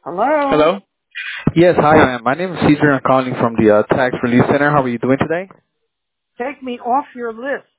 Hello? Hello? Yes, hi, ma'am. My name is Caesar. I'm calling from the Tax Relief Center. How are you doing today? Take me off your list.